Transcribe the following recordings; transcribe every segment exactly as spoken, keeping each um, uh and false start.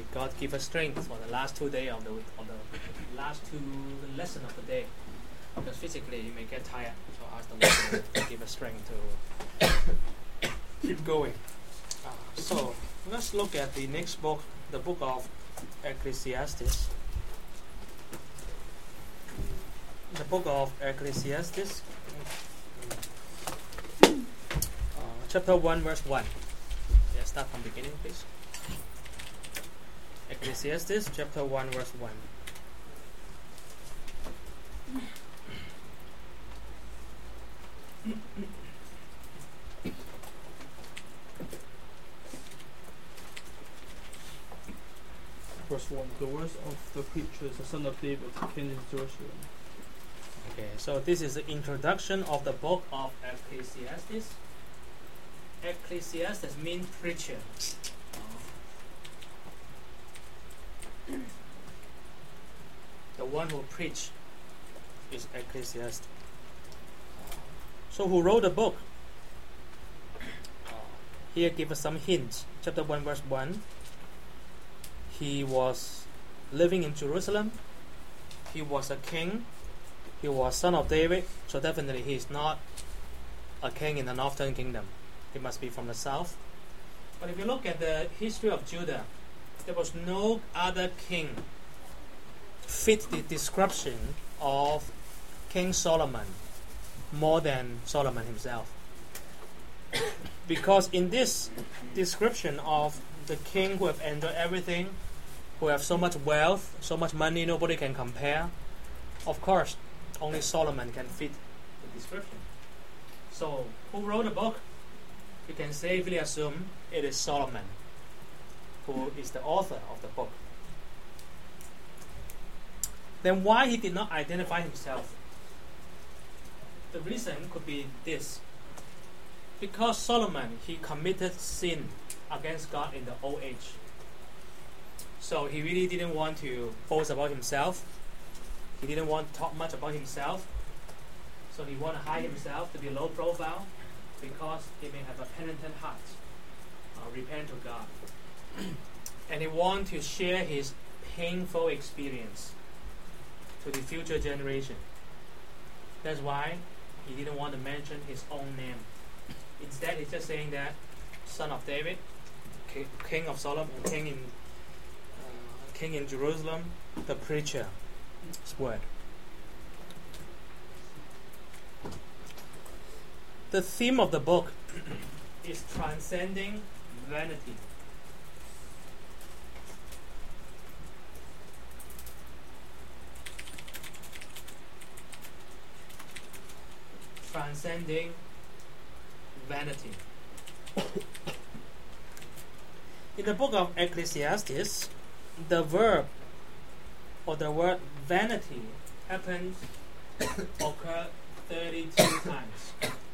God give us strength for the last two days of the of the last two lesson of the day. Because physically you may get tired, so ask the Lord to give us strength to keep going. Uh, so let's look at the next book, the book of Ecclesiastes. The book of Ecclesiastes, uh, chapter one, verse one. Yeah, start from beginning, please. Ecclesiastes, chapter one, verse one. Verse one. The words of the preacher is the son of David, king in Jerusalem. Okay, so this is the introduction of the book of Ecclesiastes. Ecclesiastes means preacher. The one who preach is Ecclesiastes. So who wrote the book? Here give us some hints. Chapter one, verse one. He was living in Jerusalem. He was a king. He was son of David. So definitely he is not a king in the northern kingdom. He must be from the south. But if you look at the history of Judah, there was no other king fit the description of King Solomon more than Solomon himself. Because in this description of the king who have enjoyed everything, who have so much wealth, so much money, nobody can compare, of course, only Solomon can fit the description. So, who wrote the book? You can safely assume it is Solomon, who is the author of the book. Then why he did not identify himself? The reason could be this. Because Solomon, he committed sin against God in the old age. So he really didn't want to boast about himself. He didn't want to talk much about himself. So he wanted to hide himself to be low profile because he may have a penitent heart, uh, repent to God. And he wanted to share his painful experience to the future generation. That's why he didn't want to mention his own name. Instead, he's just saying that son of David, ki- king of Solomon, king in uh, king in Jerusalem, the preacher. His word. The theme of the book is transcending vanity. Transcending vanity. In the book of Ecclesiastes, the verb or the word vanity happens occur thirty-two times.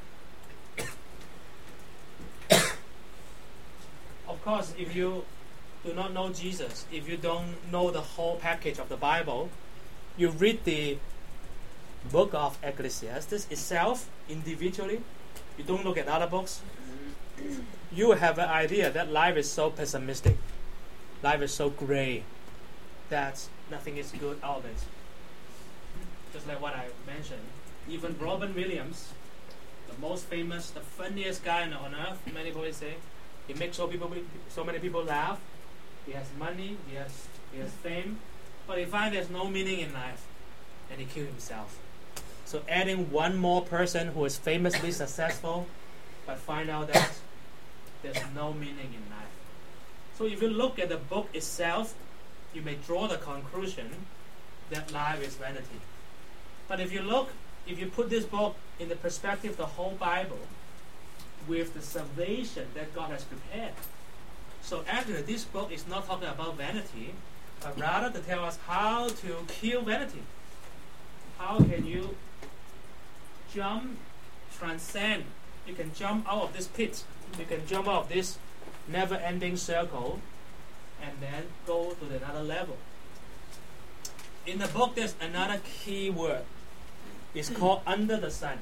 Of course, if you do not know Jesus, if you don't know the whole package of the Bible, you read the book of Ecclesiastes itself individually, you don't look at other books, you have an idea that life is so pessimistic, life is so gray, that nothing is good out of it. Just like what I mentioned, even Robin Williams, the most famous, the funniest guy on earth, many people say, he makes so people, so many people laugh. He has money, he has, he has fame, but he finds there's no meaning in life, and he killed himself. So adding one more person who is famously successful, but find out that there's no meaning in life. So if you look at the book itself, you may draw the conclusion that life is vanity. But if you look, if you put this book in the perspective of the whole Bible, with the salvation that God has prepared. So actually this book is not talking about vanity, but rather to tell us how to kill vanity. How can you jump, transcend, you can jump out of this pit, you can jump out of this never-ending circle, and then go to another level. In the book there's another key word. It's called under the sun.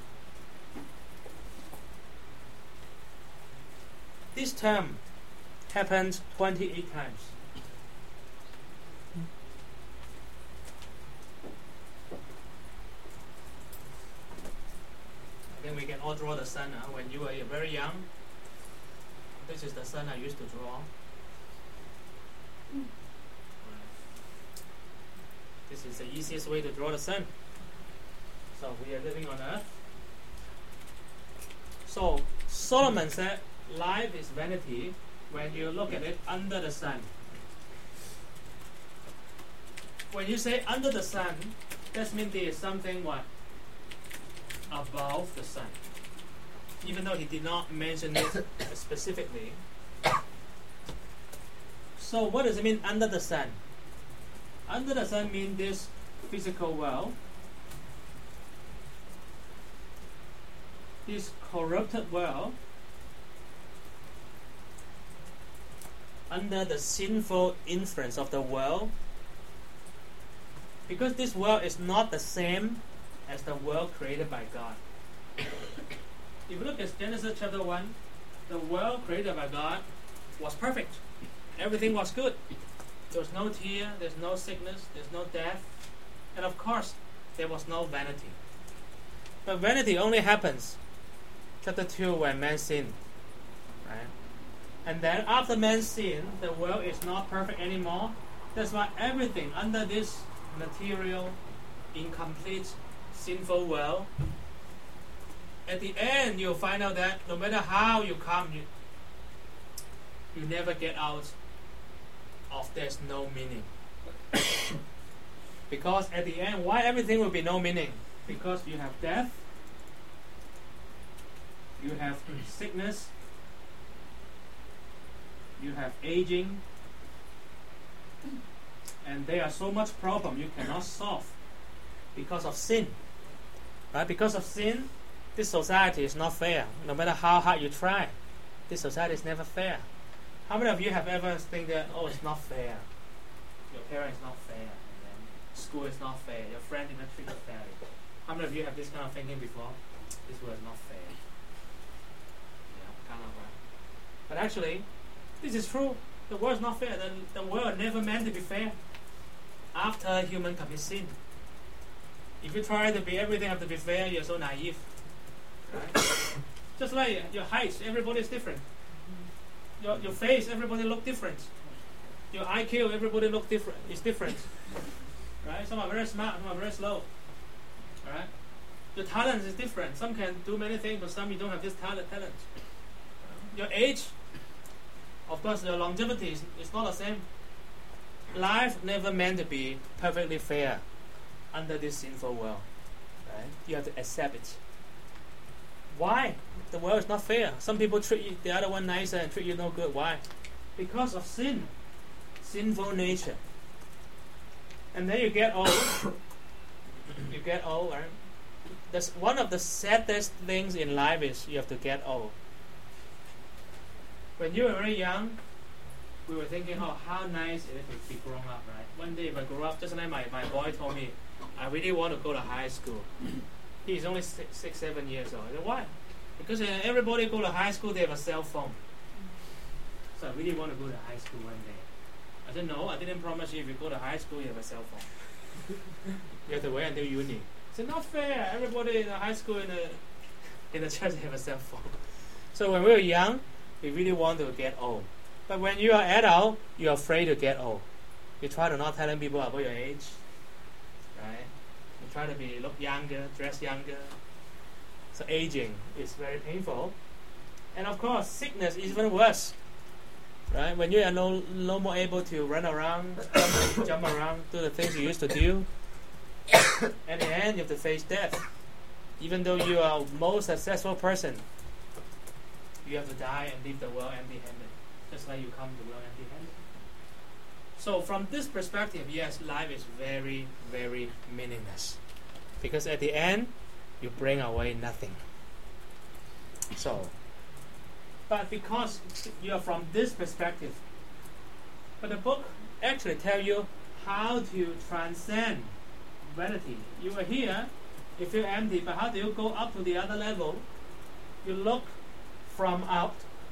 This term, happened twenty-eight times. I think we can all draw the sun. Huh? When you were very young, this is the sun I used to draw. This is the easiest way to draw the sun. So we are living on earth. So Solomon said, life is vanity when you look at it under the sun. When you say under the sun, that means there is something what? Above the sun. Even though he did not mention it specifically. So what does it mean under the sun? Under the sun means this physical world, this corrupted world, under the sinful influence of the world, because this world is not the same as the world created by God. If you look at Genesis chapter one, the world created by God was perfect. Everything was good. There was no tear, there's no sickness, there's no death, and of course, there was no vanity. But vanity only happens chapter two when man sinned. Right? And then after man sinned, the world is not perfect anymore. That's why everything under this material, incomplete, sinful world, at the end you'll find out that no matter how you come, you, you never get out of there's no meaning. Because at the end, why everything will be no meaning? Because you have death, you have sickness, you have aging, and there are so much problem you cannot solve because of sin. Right? Because of sin, this society is not fair. No matter how hard you try, this society is never fair. How many of you have ever think that, oh, it's not fair? Your parents not fair, and then school is not fair, your friend did not treat you fairly. How many of you have this kind of thinking before? This world is not fair. Yeah, kind of right. But actually, this is true. The world is not fair. The, the world never meant to be fair. After human commit sin, if you try to be everything have to be fair, you're so naive. Right? Just like your height, everybody is different. Your, your face, everybody look different. Your I Q, everybody look different. It's different, right? Some are very smart, some are very slow. Right? Your talent is different. Some can do many things, but some you don't have this talent. Talent. Your age, of course, your longevity is, is not the same. Life never meant to be perfectly fair under this sinful world. Right? You have to accept it. Why? The world is not fair. Some people treat you, the other one nicer and treat you no good. Why? Because of sin. Sinful nature. And then you get old. You get old, right? That's one of the saddest things in life is you have to get old. When you were very young, we were thinking, oh, how nice it is to be grown up, right? One day if I grow up, just like my, my boy told me, I really want to go to high school. He's only six, six, seven years old. I said, why? Because uh, everybody go to high school, they have a cell phone. So I really want to go to high school one day. I said, no, I didn't promise you if you go to high school, you have a cell phone. You have to wait until uni. It's not fair. Everybody in the high school, in the, in the church, they have a cell phone. So when we were young, we really want to get old. But when you are adult, you're afraid to get old. You try to not telling people about your age. Right? You try to be look younger, dress younger. So aging is very painful. And of course, sickness is even worse. Right? When you are no, no more able to run around, jump, jump around, do the things you used to do, at the end you have to face death. Even though you are the most successful person, you have to die and leave the world empty-handed. Just like you come to the world empty-handed. So from this perspective, yes, life is very, very meaningless. Because at the end, you bring away nothing. So, but because you are from this perspective, but the book actually tells you how to transcend vanity. You are here, you feel empty, but how do you go up to the other level? You look from out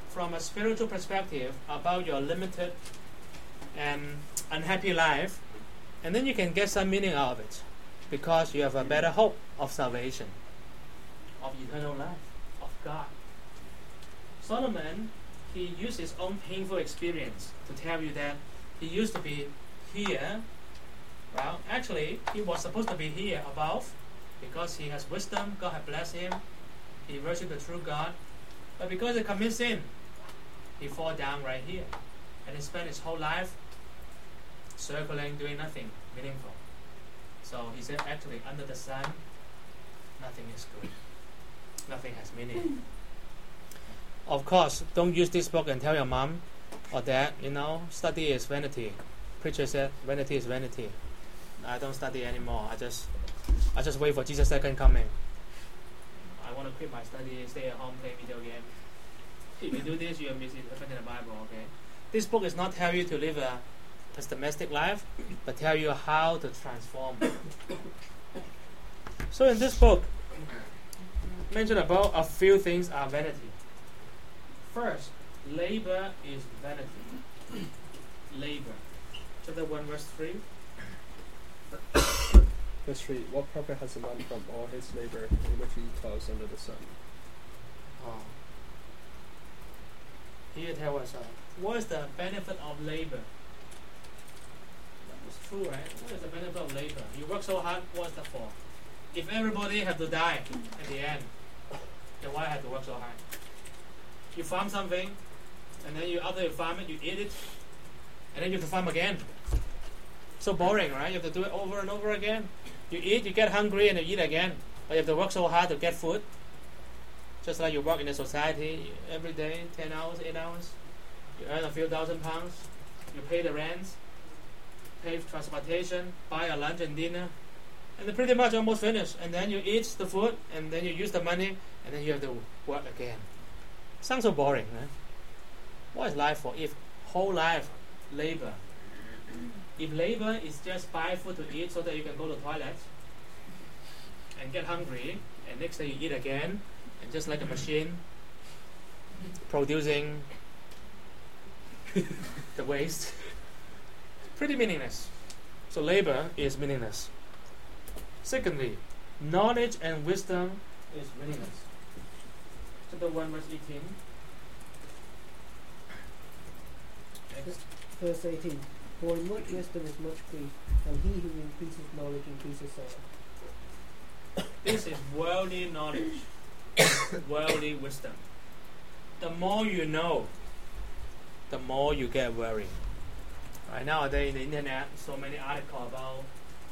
from a spiritual perspective about your limited and unhappy life, and then you can get some meaning out of it, because you have a better hope of salvation, of eternal life, of God. Solomon, he used his own painful experience to tell you that he used to be here. Well, actually, he was supposed to be here above, because he has wisdom, God has blessed him, he worships the true God, but because he commits sin, he fall down right here, and he spent his whole life circling, doing nothing meaningful. So he said, actually, under the sun, nothing is good. Nothing has meaning. Of course, don't use this book and tell your mom or dad, you know, study is vanity. Preacher said, vanity is vanity. I don't study anymore. I just, I just wait for Jesus' second coming. I want to quit my study, stay at home, play video game. If you do this, you are misinterpreting the Bible. Okay. This book is not tell you to live a pessimistic life, but tell you how to transform. So in this book, mentioned about a few things are vanity. First, labor is vanity. Labor. Chapter one, verse three. Verse three. What profit has a man from all his labor in which he toils under the sun? Oh. Here tell us, uh, what is the benefit of labor? It's true, right? What is the benefit of labor? You work so hard, what's that for? If everybody have to die at the end, then why have to work so hard? You farm something, and then you after you farm it, you eat it, and then you have to farm again. So boring, right? You have to do it over and over again. You eat, you get hungry, and you eat again. But you have to work so hard to get food. Just like you work in a society every day, ten hours, eight hours. You earn a few thousand pounds. You pay the rent, pay for transportation, buy a lunch and dinner, and they're pretty much almost finished. And then you eat the food, and then you use the money, and then you have to work again. Sounds so boring, right? What is life for if whole life labor? If labor is just buy food to eat so that you can go to the toilet and get hungry, and next day you eat again, and just like a machine producing the waste, pretty meaningless. So labor is meaningless. Secondly, knowledge and wisdom is meaningless. Chapter one, verse eighteen. Next. Verse eighteen. For in much wisdom is much grief, and he who increases knowledge increases sorrow. This is worldly knowledge, worldly wisdom. The more you know, the more you get worried. Right nowadays, in the internet, so many articles about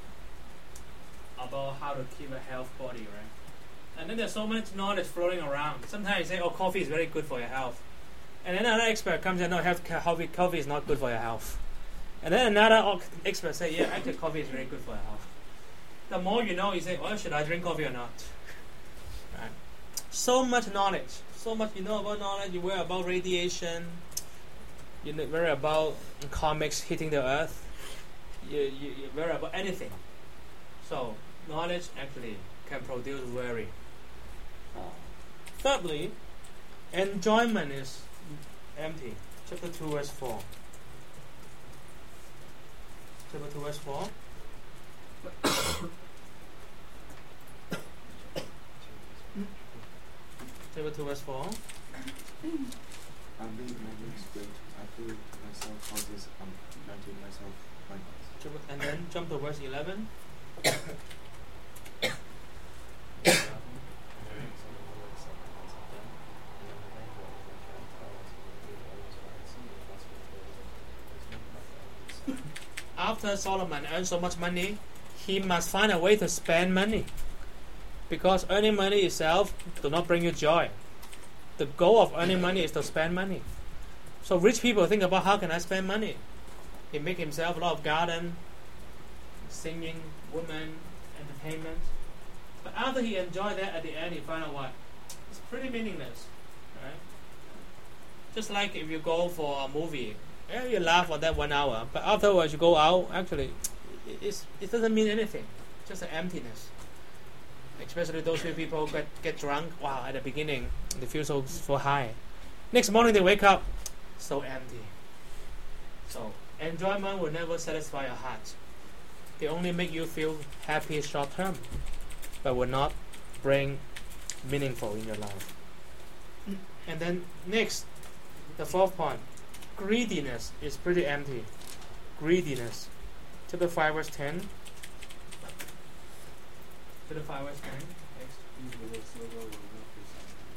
about how to keep a healthy body, right? And then there's so much knowledge floating around. Sometimes you say, "Oh, coffee is very good for your health," and then another expert comes and no, health coffee coffee is not good for your health. And then another expert say, "Yeah, actually, coffee is very good for your health." The more you know, you say, "Well, should I drink coffee or not?" Right? So much knowledge, so much you know about knowledge. You worry about radiation. You worry about comets hitting the earth. You, you, you worry about anything. So knowledge actually can produce worry. Thirdly, enjoyment is empty. Chapter two, verse four. Chapter two, verse four. Chapter two, verse four. I made my lips great. I filled myself houses and granted myself finance. And then jump to verse eleven. After Solomon earned so much money, he must find a way to spend money, because earning money itself does not bring you joy. The goal of earning money is to spend money. So rich people think about how can I spend money. He make himself a lot of garden, singing, women, entertainment. But after he enjoyed that, at the end he find out what? It's pretty meaningless, right? Just like if you go for a movie, yeah, you laugh for that one hour, but afterwards you go out, actually, it, it's, it doesn't mean anything. Just an emptiness. Especially those few people get, get drunk. Wow, at the beginning, they feel so, so high. Next morning they wake up, so empty. So enjoyment will never satisfy your heart. They only make you feel happy short term, but will not bring meaningful in your life. And then next, the fourth point, greediness is pretty empty. Greediness. Chapter five verse ten. Chapter five verse ten. Next. Evil and silver will not be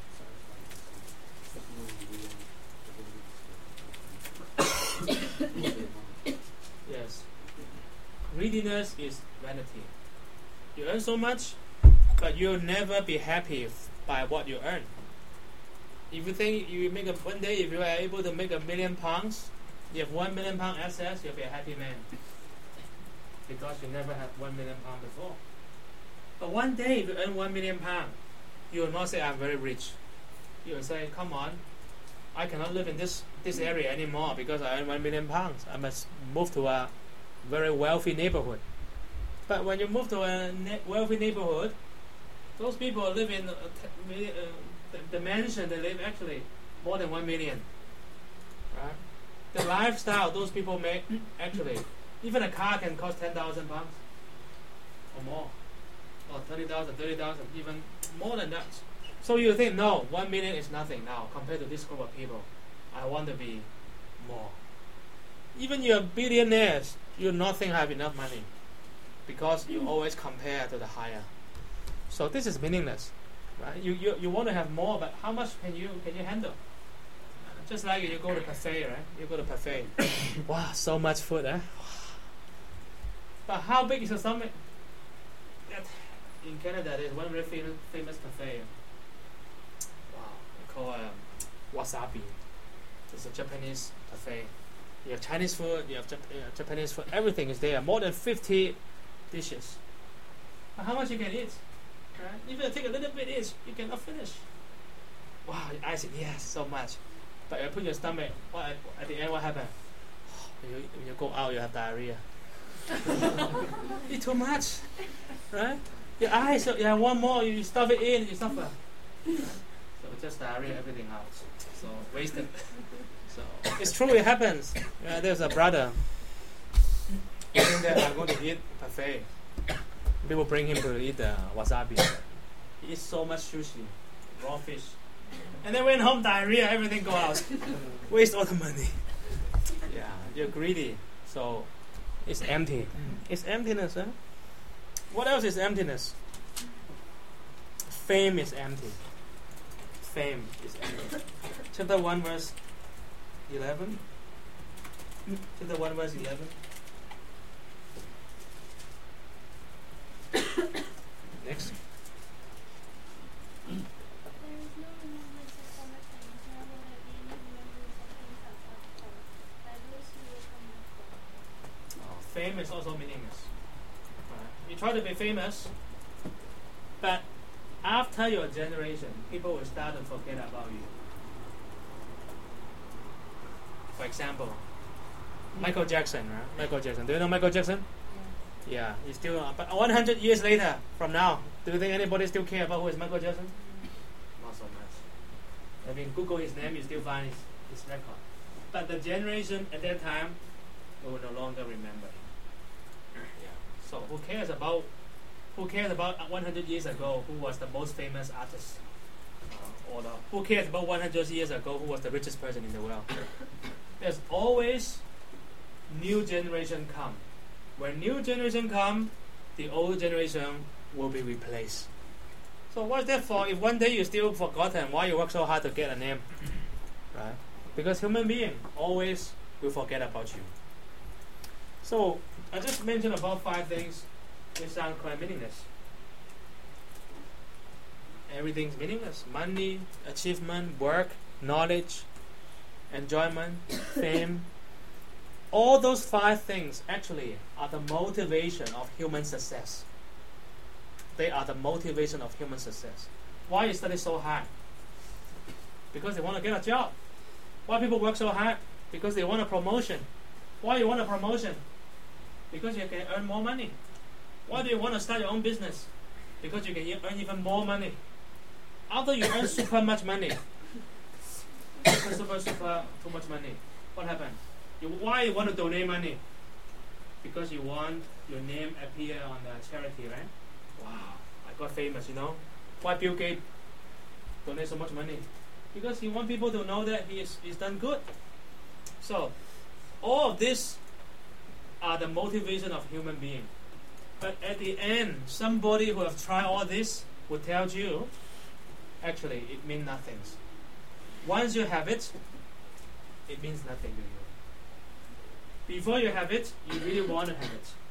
satisfied. Yes. Greediness is vanity. You earn so much, but you'll never be happy f- by what you earn. If you think you make a one day, if you are able to make a million pounds, you have one million pound assets, you'll be a happy man. Because you never had one million pound before. But one day, if you earn one million pound, you will not say, I'm very rich. You will say, come on, I cannot live in this, this area anymore because I earn one million pounds. I must move to a very wealthy neighborhood. But when you move to a ne- wealthy neighborhood, those people live in uh, t- uh, the, the mansion, they live actually more than one million. Right? The lifestyle those people make, actually, even a car can cost ten thousand pounds or more. Or thirty thousand, thirty thousand, even more than that. So you think, no, one million is nothing now compared to this group of people. I want to be more. Even you're billionaires, you not think have enough money because you always compare to the higher. So this is meaningless, right? You you, you want to have more, but how much can you can you handle? Just like you go to buffet, right? You go to buffet. Wow, so much food, eh? But how big is your stomach? That in Canada, there's one very famous famous buffet. Wow, they call um, wasabi. It's a Japanese buffet. You have Chinese food, you have Jap- uh, Japanese food, everything is there. More than fifty dishes. But how much you can eat? Right? If you take a little bit each, you cannot finish. Wow, I said yes, so much. But you put your stomach, what, at, at the end what happened? When you, when you go out, you have diarrhea. Eat too much, right? Your eyes, you have one more, you stuff it in, you suffer. So just diarrhea everything out. So wasted. So it's true, it happens. Yeah, there's a brother. He think that I'm going to eat buffet. People bring him to eat uh, wasabi. He eats so much sushi, raw fish. And then went home, diarrhea, everything go out. Waste all the money. Yeah, you're greedy. So it's empty. It's emptiness, huh? What else is emptiness? Fame is empty. Fame is empty. Chapter one verse eleven. Chapter one verse eleven. Next. Fame is also meaningless. Right? You try to be famous, but after your generation, people will start to forget about you. For example, Michael Jackson, right? Michael Jackson. Do you know Michael Jackson? Yeah, yeah he's still. Uh, but one hundred years later, from now, do you think anybody still care about who is Michael Jackson? Not so much. I mean, Google his name, you still find his, his record. But the generation at that time will no longer remember. So who cares about who cares about one hundred years ago who was the most famous artist, uh, or the, who cares about one hundred years ago who was the richest person in the world? There's always new generation come. When new generation come, the old generation will be replaced. So what's that for? If one day you're still forgotten, why you work so hard to get a name, right? Because human being always will forget about you. So I just mentioned about five things which sound quite meaningless. Everything's meaningless. Money, achievement, work, knowledge, enjoyment, fame. All those five things actually are the motivation of human success. They are the motivation of human success. Why you study so hard? Because they want to get a job. Why people work so hard? Because they want a promotion. Why you want a promotion? Because you can earn more money. Why do you want to start your own business? Because you can earn even more money. After you earn super much money, super, super, too much money. What happened? You, why you want to donate money? Because you want your name appear on the charity, right? Wow, I got famous, you know. Why Bill Gates donate so much money? Because he want people to know that he is he's done good. So, all of this are the motivation of human being. But at the end, somebody who have tried all this will tell you, actually, it means nothing. Once you have it, it means nothing to you. Before you have it, you really want to have it.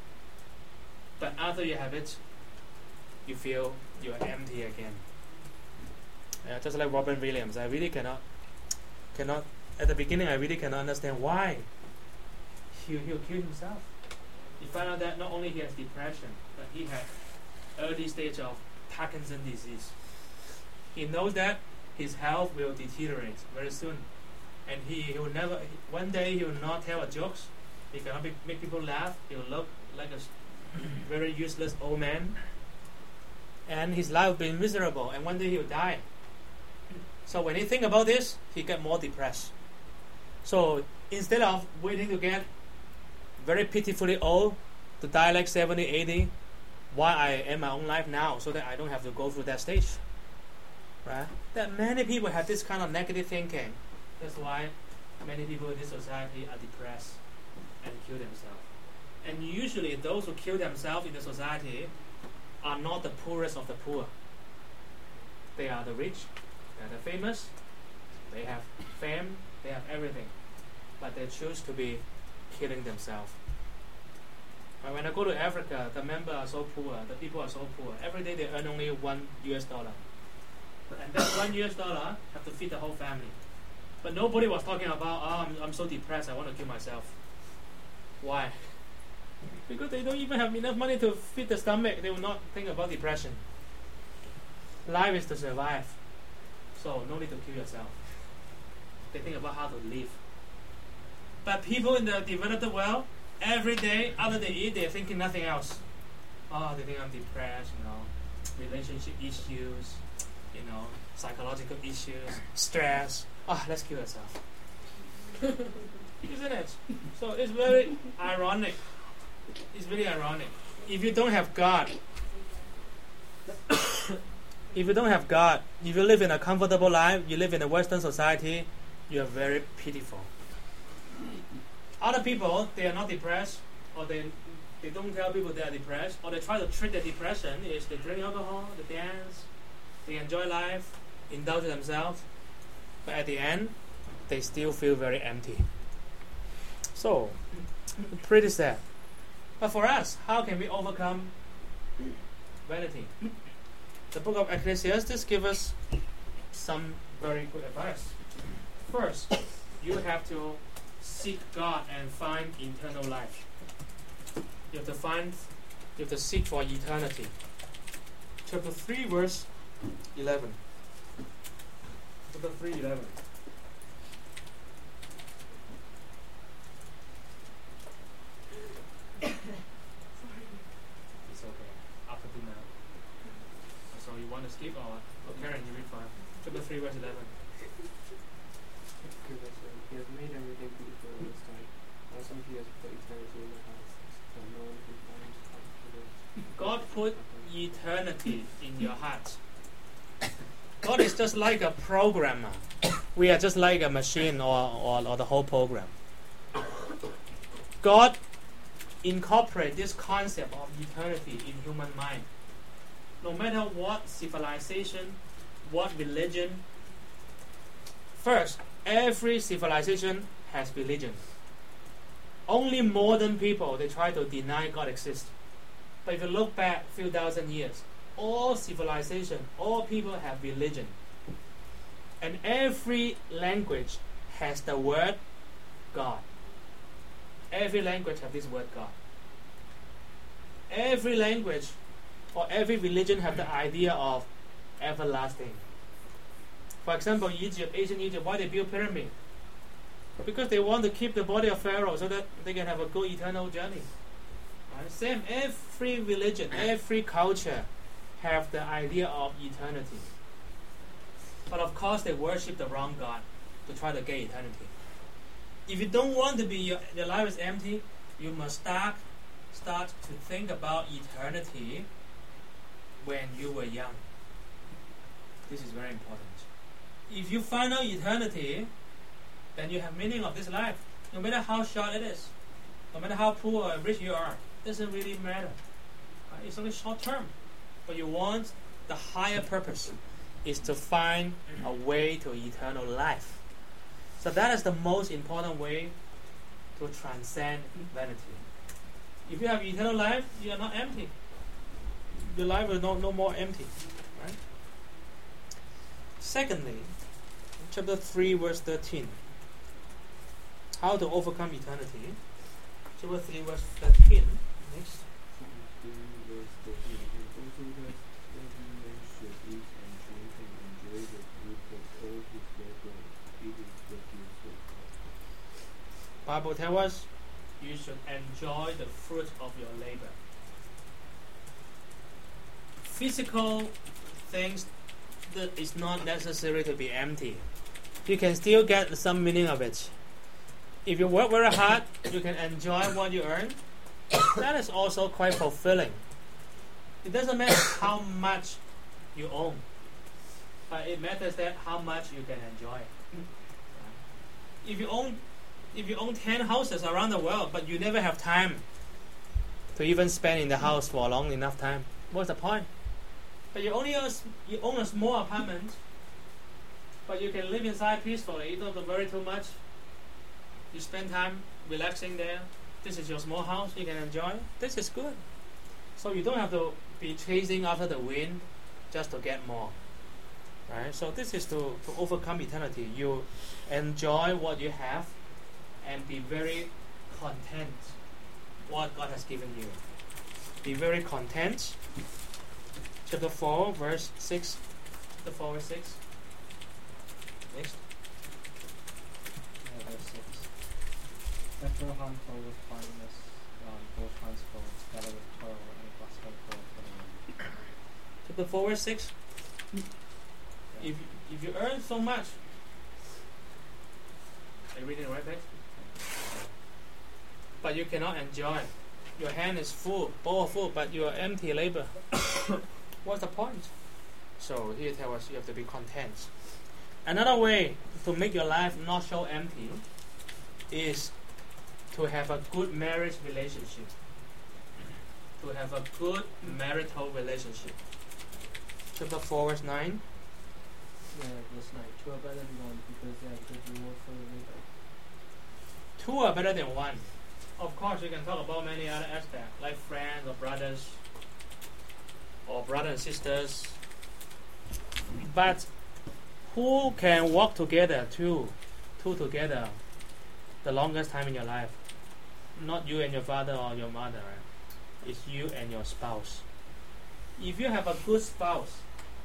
But after you have it, you feel you are empty again. Yeah, just like Robin Williams, I really cannot, cannot. At the beginning, I really cannot understand why he he'll kill himself. He found out that not only he has depression, but he had early stage of Parkinson's disease. He knows that his health will deteriorate very soon, and he, he will never. He, one day he will not tell a jokes. He cannot be, make people laugh. He will look like a very useless old man, and his life will be miserable. And one day he will die. So when he think about this, he get more depressed. So instead of waiting to get very pitifully old, to die like seventy, eighty, why I end my own life now, so that I don't have to go through that stage, right? That many people have this kind of negative thinking. That's why many people in this society are depressed and kill themselves. And usually those who kill themselves in the society are not the poorest of the poor. They are the rich, they are the famous, they have fame, they have everything, but they choose to be killing themselves. But when I go to Africa, the members are so poor, the people are so poor. Every day they earn only one U S dollar. And that one U S dollar have to feed the whole family. But nobody was talking about, oh, I'm, I'm so depressed, I want to kill myself. Why? Because they don't even have enough money to feed the stomach. They will not think about depression. Life is to survive. So no need to kill yourself. They think about how to live. But people in the developed world, every day after they eat, they're thinking nothing else. Oh, they think I'm depressed, you know, relationship issues, you know, psychological issues, stress. Ah, oh, let's kill ourselves. Isn't it? So it's very ironic. It's really ironic. If you don't have God, if you don't have God, if you live in a comfortable life, you live in a Western society, you are very pitiful. Other people, they are not depressed, or they they don't tell people they are depressed, or they try to treat their depression is they drink alcohol, they dance, they enjoy life, indulge themselves, but at the end, they still feel very empty. So, pretty sad. But for us, how can we overcome vanity? The book of Ecclesiastes gives us some very good advice. First, you have to seek God and find eternal life. You have to find, you have to seek for eternity. Chapter three, verse eleven. Chapter three, eleven. It's okay. After dinner. So you want to skip or oh, Karen, you read for chapter three, verse eleven. He has made everything beautiful in his time. Also, he has put eternity in the hearts, so no one can find out. God put eternity in your heart. God is just like a programmer. We are just like a machine or, or, or the whole program. God incorporate this concept of eternity in human mind. No matter what civilization, what religion. First, every civilization has religion. Only modern people, they try to deny God exists. But if you look back a few thousand years, all civilization, all people have religion. And every language has the word God. Every language has this word God. Every language or every religion have the idea of everlasting. For example, Egypt, ancient Egypt, why they build pyramid? Because they want to keep the body of Pharaoh so that they can have a good eternal journey. Right? Same, every religion, every culture have the idea of eternity. But of course they worship the wrong God. to try to get eternity. If you don't want to be your, your life is empty, you must start start to think about eternity when you were young. This is very important. If you find out eternity, then you have meaning of this life. No matter how short it is, no matter how poor or rich you are, doesn't really matter. Uh, it's only short term. But you want the higher purpose is to find a way to eternal life. So that is the most important way to transcend vanity. If you have eternal life, you are not empty. Your life is no, no more empty. Right? Secondly, chapter three, verse thirteen. How to overcome eternity. Chapter three, verse thirteen. Next. Bible tells us you should enjoy the fruit of your labor. Physical things that is not necessary to be empty. You can still get some meaning of it. If you work very hard, you can enjoy what you earn. That is also quite fulfilling. It doesn't matter how much you own, but it matters that how much you can enjoy. If you own If you own ten houses around the world, but you never have time to even spend in the house for a long enough time, what's the point? But you only own, you own a small apartment, but you can live inside peacefully. You don't have to worry too much. You spend time relaxing there. This is your small house. You can enjoy. This is good. So you don't have to be chasing after the wind just to get more. Right? So this is to, to overcome eternity. You enjoy what you have and be very content what God has given you. Be very content. Chapter four, verse six. Chapter four, verse six. Next. Yeah, verse six. Better harmful with kindness than both harmful, better with toil and prosperity for the man. Chapter four, verse six. Yeah. If if you earn so much, are you reading the right text? But you cannot enjoy. Your hand is full, all full, but you are empty labor. What's the point? So here tells us you have to be content. Another way to make your life not so empty is to have a good marriage relationship. To have a good marital relationship. Chapter four, verse nine. Yeah, verse nine. Two are better than one because they have good reward for the labor. Two are better than one. Of course, we can talk about many other aspects, like friends or brothers, or brothers and sisters. But who can walk together, two, two together, the longest time in your life? Not you and your father or your mother, right? It's you and your spouse. If you have a good spouse,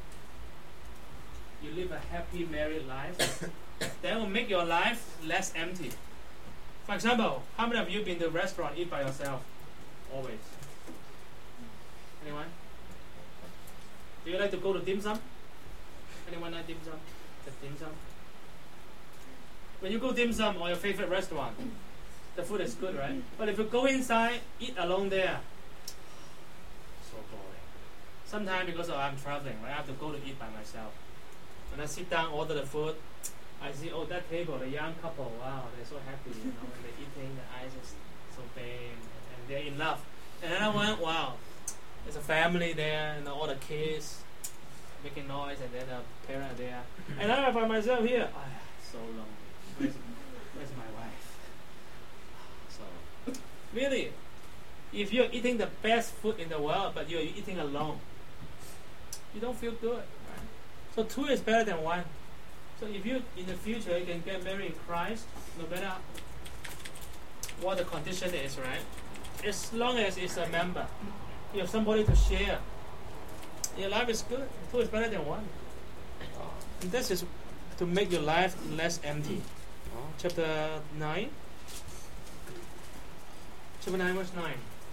you live a happy married life, that will make your life less empty. For example, how many of you been to a restaurant eat by yourself? Always. Anyone? Do you like to go to dim sum? Anyone like dim sum? The dim sum? When you go dim sum or your favorite restaurant, the food is good, right? But if you go inside, eat alone there, so boring. Sometimes because I'm traveling, right, I have to go to eat by myself. When I sit down, order the food, I see, oh, that table, the young couple, wow, they're so happy, you know, and they're eating, the eyes is so big, and they're in love. And then I went, wow, there's a family there, and all the kids making noise, and then the parent there. And I'm by myself here. Oh, so lonely. Where's, where's my wife? So, really, if you're eating the best food in the world, but you're eating alone, you don't feel good, right? So two is better than one. So if you, in the future, you can get married in Christ, no matter what the condition is, right? As long as it's a member, you have somebody to share. Your life is good. Two is better than one. And this is to make your life less empty. Oh, chapter nine. Chapter nine, verse nine.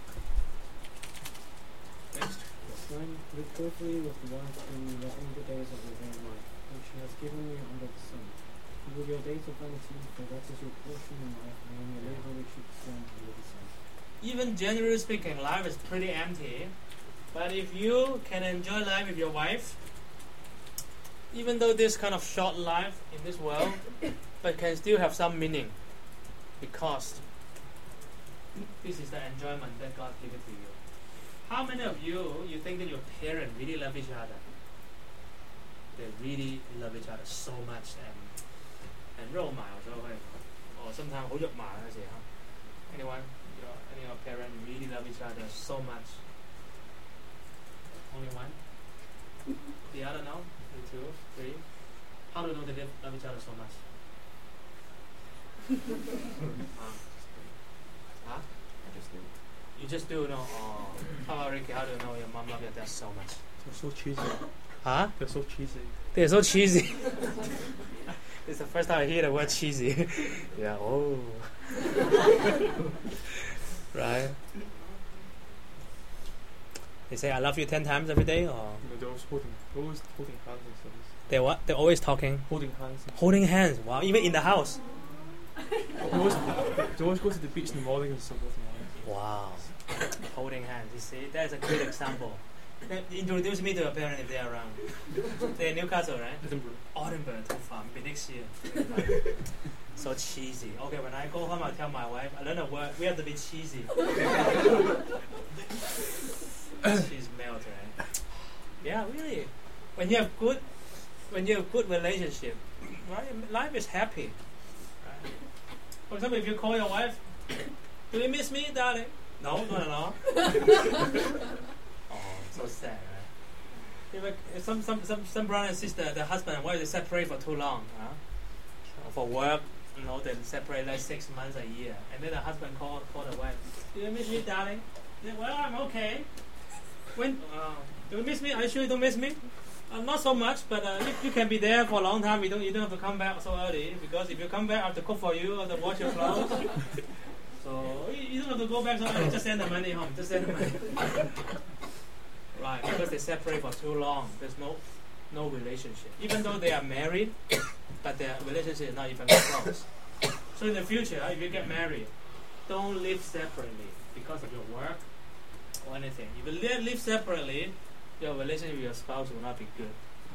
Next. nine. Live carefully with the wife in the, in the days of your vain life, which he has given you under the sun, With your days of vanity, for that is your portion in life, and when your labor which should stand under the sun. Even generally speaking, life is pretty empty. But if you can enjoy life with your wife, even though this kind of short life in this world, but can still have some meaning, because this is the enjoyment that God gives to you. How many of you you think that your parents really love each other? They really love each other so much, and and 肉麻有時候會or sometimes 好肉麻嗰時候 anyone your any of your parents really love each other so much? Only one? The other no? The two? Three? How do you know they love, love each other so much? uh, huh? I just do. You just do know. Oh. How about Ricky? How do you know your mom loves your dad so much? They're so cheesy. Huh? They're so cheesy. They're so cheesy. It's the first time I hear the word cheesy. Yeah, oh. Right? They say I love you ten times every day, or You know, they're always holding, they're always holding hands and stuff. they what? They're always talking. Holding hands. And Holding hands. Wow, even in the house. they, always, they always go to the beach in the morning and stuff. Wow. Holding hands. You see, that's a great example. Then introduce me to your parents if they're around. They're in Newcastle, right? Edinburgh. Edinburgh, too far. Maybe next year. So cheesy. Okay, when I go home, I tell my wife, I learn a word. We have to be cheesy. She's melt, right? Yeah, really. When you have good, when you have good relationship, right? Life is happy. Right? For example, if you call your wife, do you miss me, darling? No, not at all. Oh, so sad, right? If, a, if some, some, some, some brother and sister, the husband and wife, they separate for too long, huh? For work, you know, they separate like six months a year, and then the husband call call the wife. Do you miss me, darling? Yeah, well, I'm okay. When uh, do you miss me? Are you sure you don't miss me? Uh, not so much, but uh, you, you can be there for a long time. You don't you don't have to come back so early, because if you come back, I have to cook for you, I have to wash your clothes. So you, you don't have to go back so early. Just send the money home. Just send the money. Right, because they separate for too long. There's no no relationship. Even though they are married, but their relationship is not even close. So in the future, if you get married, don't live separately because of your work or anything. If you live, live separately, your relationship with your spouse will not be good.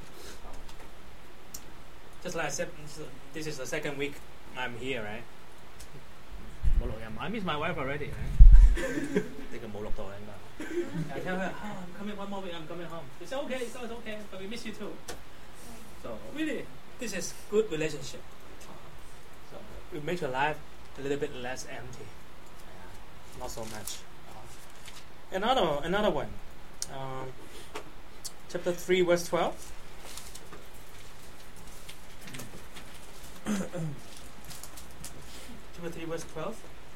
Just like I said, this is the second week I'm here, right? I miss my wife already, right? I tell her, oh, I'm coming one more week, I'm coming home. She said, okay, it's always okay, but we miss you too. So really, this is good relationship. So it makes your life a little bit less empty. Not so much. Another another one. Um, chapter three, verse twelve. Chapter three, verse twelve.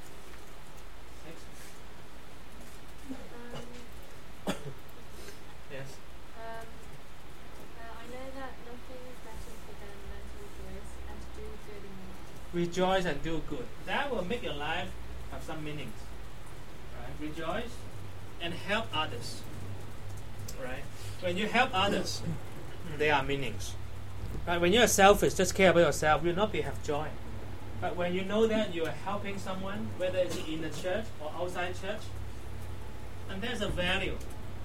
Yes. Um, uh, I know that nothing is better for them than to rejoice and to do good in the life. Rejoice and do good. That will make your life have some meanings. Right? Rejoice and help others. Right? When you help others, there are meanings. Right? When you are selfish, just care about yourself, you will not be have joy. But when you know that you are helping someone, whether it's in the church or outside church, and there's a value.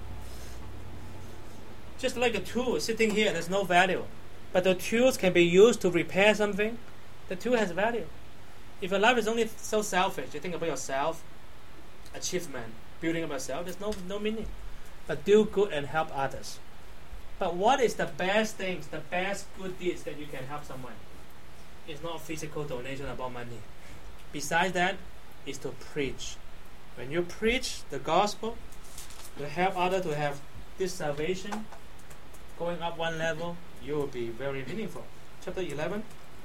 Just like a tool sitting here, there's no value. But the tools can be used to repair something. The tool has value. If your life is only so selfish, you think about yourself, achievement, building up yourself, there's no no meaning. But do good and help others. But what is the best things, the best good deeds that you can help someone? It's not physical donation about money. Besides that, is to preach. When you preach the gospel, to help others to have this salvation, going up one level, you will be very meaningful. Chapter eleven,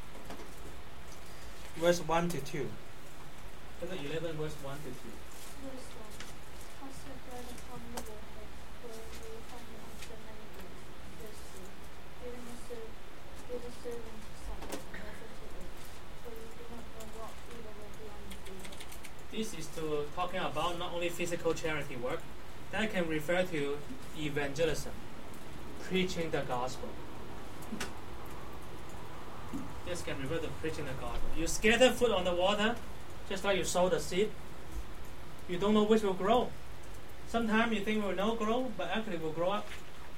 verse one to two. Chapter eleven, verse one to two. Verse one. Cast your bread upon the water, where you will find it after many days. Verse two. Giving a ser- give a servant supper and offer to eat, for you do not know what evil will be on you. This is to talking about not only physical charity work, that can refer to evangelism, preaching the gospel. this can refer to preaching the gospel. You scatter food on the water, just like you sow the seed. You don't know which will grow. Sometimes you think it will not grow, but actually it will grow up.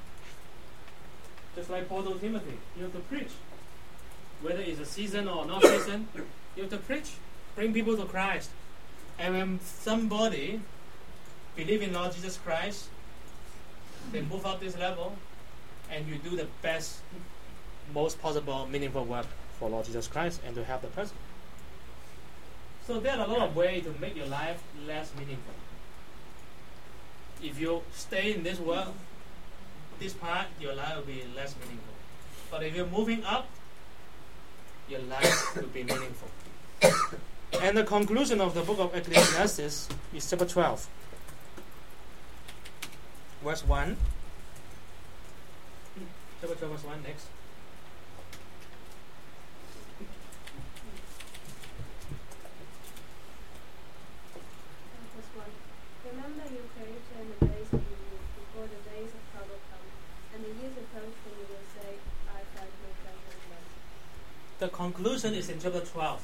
Just like Paul told Timothy, you have to preach. Whether it's a season or not season, you have to preach. Bring people to Christ. And when somebody believe in Lord Jesus Christ, they move up this level, and you do the best, most possible, meaningful work for Lord Jesus Christ and to help the person. So there are a lot of ways to make your life less meaningful. If you stay in this world, this part, your life will be less meaningful. But if you're moving up, your life will be meaningful. And the conclusion of the book of Ecclesiastes is chapter twelve, verse one. Chapter twelve, verse one, next. Verse one. Remember your Creator in the days of your youth, before the days of trouble come, and the years approach when you will say, I found no pleasure in them. The conclusion is in chapter twelve.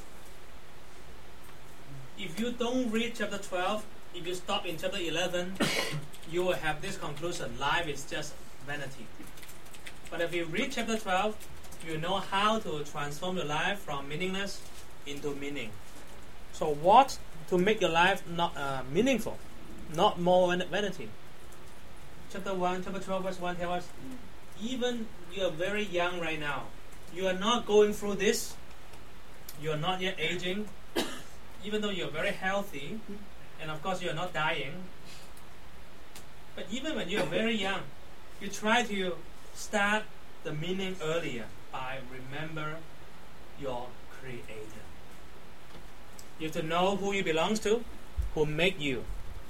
If you don't read chapter twelve, if you stop in chapter eleven, you will have this conclusion: life is just vanity. But if you read chapter twelve, you know how to transform your life from meaningless into meaning. So what to make your life not uh, meaningful, not more van- vanity? Chapter one, chapter twelve, verse one tells us, even you are very young right now, you are not going through this, you are not yet aging, even though you are very healthy, and of course you are not dying, but even when you are very young, you try to start the meaning earlier by remember your Creator. You have to know who you belong to, who made you.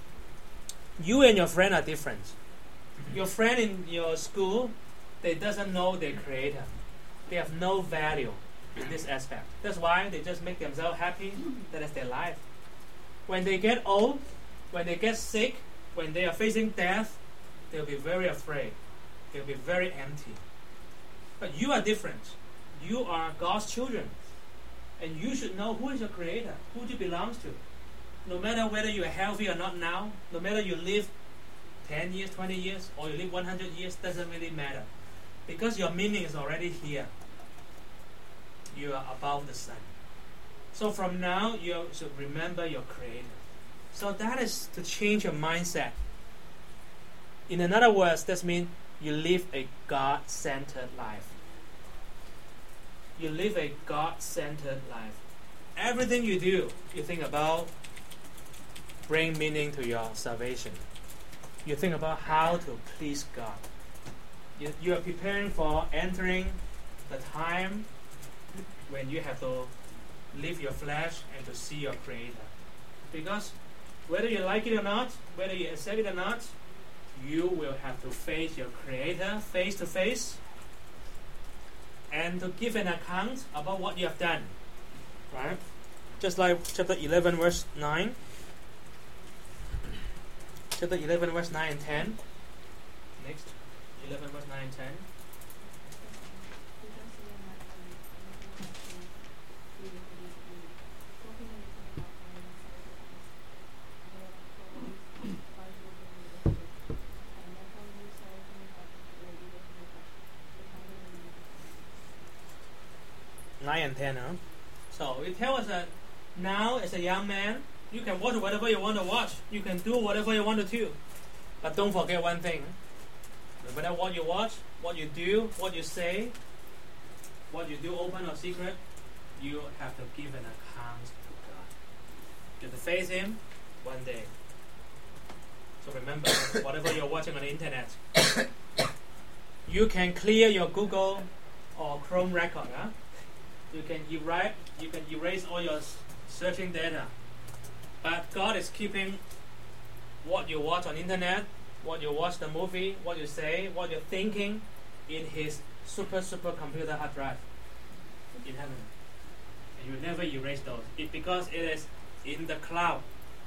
You and your friend are different. Your friend in your school, they doesn't know their Creator. They have no value in this aspect. That's why they just make themselves happy. That is their life. When they get old, when they get sick, when they are facing death, they'll be very afraid. They'll be very empty. But you are different. You are God's children. And you should know who is your Creator, who you belong to. No matter whether you are healthy or not now, no matter you live ten years, twenty years, or you live one hundred years, doesn't really matter. Because your meaning is already here. You are above the sun. So from now, you should remember your Creator. So that is to change your mindset. In another words, that means you live a God-centered life. You live a God-centered life. Everything you do, you think about bring meaning to your salvation. You think about how to please God. You, you are preparing for entering the time when you have to leave your flesh and to see your Creator. Because whether you like it or not, whether you accept it or not, you will have to face your Creator face to face and to give an account about what you have done. Right? Just like chapter eleven, verse nine. Chapter eleven, verse nine and ten. Next. eleven, verse nine and ten. nine and ten, huh? So it tells us that now as a young man, you can watch whatever you want to watch. You can do whatever you want to do. But don't forget one thing. No matter what you watch, what you do, what you say, what you do open or secret, you have to give an account to God. You have to face Him one day. So remember, whatever you're watching on the internet, you can clear your Google or Chrome record, huh? You can erase, you can erase all your searching data. But God is keeping what you watch on internet, what you watch the movie, what you say, what you're thinking in His super, super computer hard drive in heaven. And you never erase those. It, because it is in the cloud.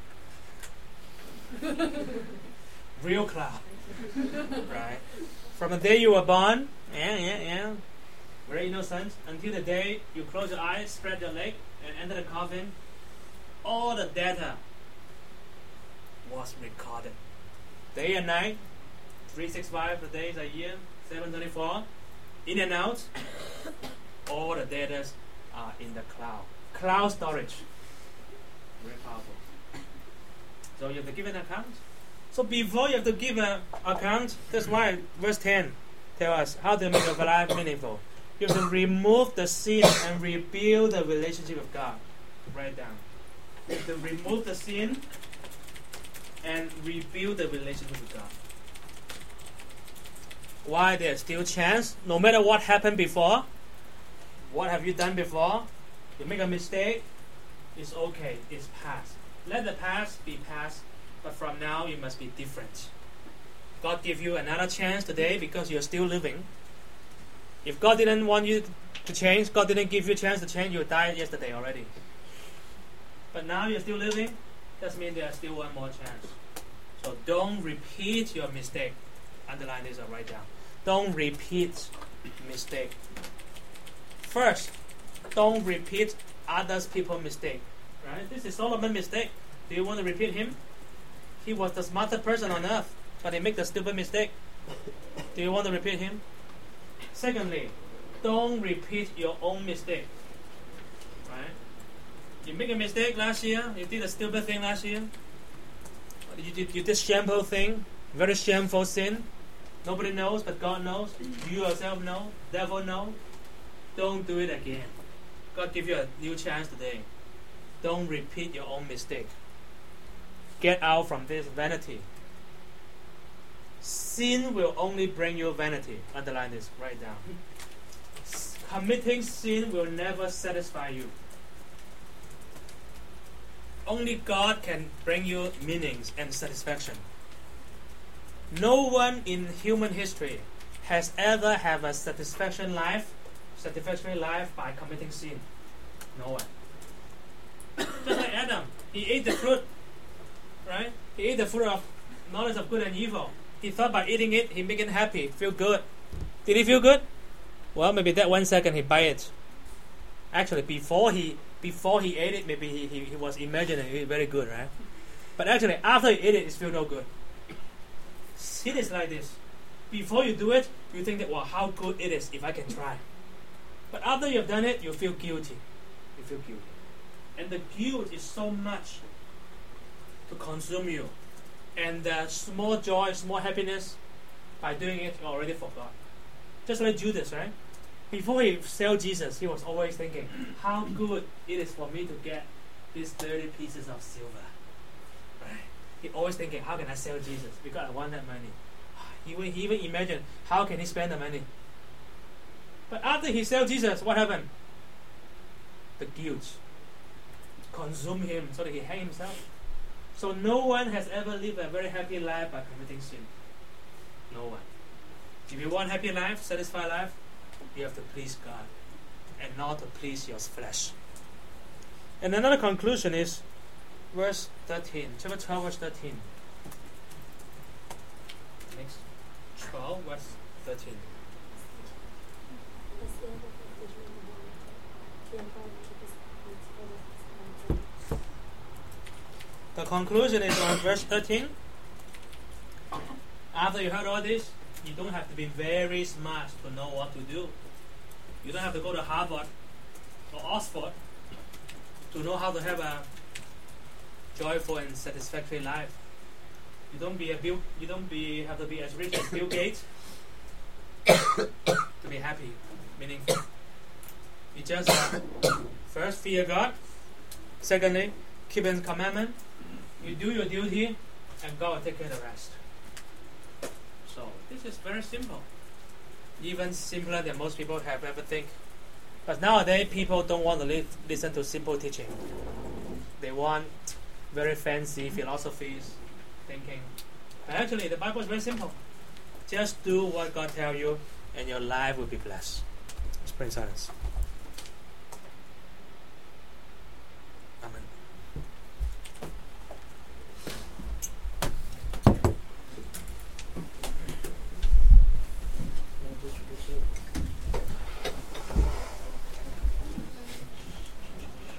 Real cloud. Right? From the day you were born, yeah, yeah, yeah. very innocent, until the day you close your eyes, spread your leg, and enter the coffin. All the data was recorded. Day and night, three sixty-five days a year, seven twenty-four, in and out, all the data are in the cloud. Cloud storage. Very powerful. So you have to give an account. So before you have to give an account, that's why verse ten tells us how to make your life meaningful. You have to remove the sin and rebuild the relationship with God. Write down. You have to remove the sin and rebuild the relationship with God. Why there's still chance? No matter what happened before, what have you done before? You make a mistake, it's okay, it's past. Let the past be past, but from now you must be different. God give you another chance today because you're still living. If God didn't want you to change, God didn't give you a chance to change, you died yesterday already. But now you're still living, that means there's still one more chance. So don't repeat your mistake. Underline this or write down. Don't repeat mistake. First, don't repeat others people's mistake. Right? This is Solomon's mistake. Do you want to repeat him? He was the smartest person on earth, but he made the stupid mistake. Do you want to repeat him? Secondly, don't repeat your own mistake. Right? You make a mistake last year, you did a stupid thing last year, you did, you did shameful thing, very shameful sin. Nobody knows, but God knows. You yourself know. Devil knows. Don't do it again. God give you a new chance today. Don't repeat your own mistake. Get out from this vanity. Sin will only bring you vanity. Underline this. Write down. S- committing sin will never satisfy you. Only God can bring you meanings and satisfaction. No one in human history has ever had a satisfaction life, satisfactory life by committing sin. No one. Just like Adam, he ate the fruit, right? He ate the fruit of knowledge of good and evil. He thought by eating it, he make it happy, feel good. Did he feel good? Well, maybe that one second he bite it. Actually, before he before he ate it, maybe he, he, he was imagining it very good, right? But actually, after he ate it, it feels no good. Sin is like this. Before you do it, you think that, wow, how good it is if I can try. But after you've done it, you feel guilty. You feel guilty. And the guilt is so much to consume you. And the small joy, small happiness, by doing it, you already forgot. Just like Judas, right? Before he sold Jesus, he was always thinking, how good it is for me to get these thirty pieces of silver. Right? He always thinking, how can I sell Jesus? Because I want that money. He, he even imagined, how can he spend the money? But after he sold Jesus, what happened? The guilt consumed him so that he hanged himself. So no one has ever lived a very happy life by committing sin. No one. If you want happy life, satisfied life, you have to please God and not to please your flesh. And another conclusion is verse thirteen, chapter twelve, verse thirteen. Next, twelve, verse thirteen. The conclusion is on verse thirteen. After you heard all this, you don't have to be very smart to know what to do. You don't have to go to Harvard or Oxford to know how to have a joyful and satisfactory life. You don't be a Bill, you don't be have to be as rich as Bill Gates to be happy, meaningful. You just uh, first fear God. Secondly, keep His commandment. You do your duty, and God will take care of the rest. So this is very simple, even simpler than most people have ever think. But nowadays, people don't want to li- listen to simple teaching. They want very fancy philosophies, thinking. But actually, the Bible is very simple. Just do what God tells you, and your life will be blessed. Let's pray in silence.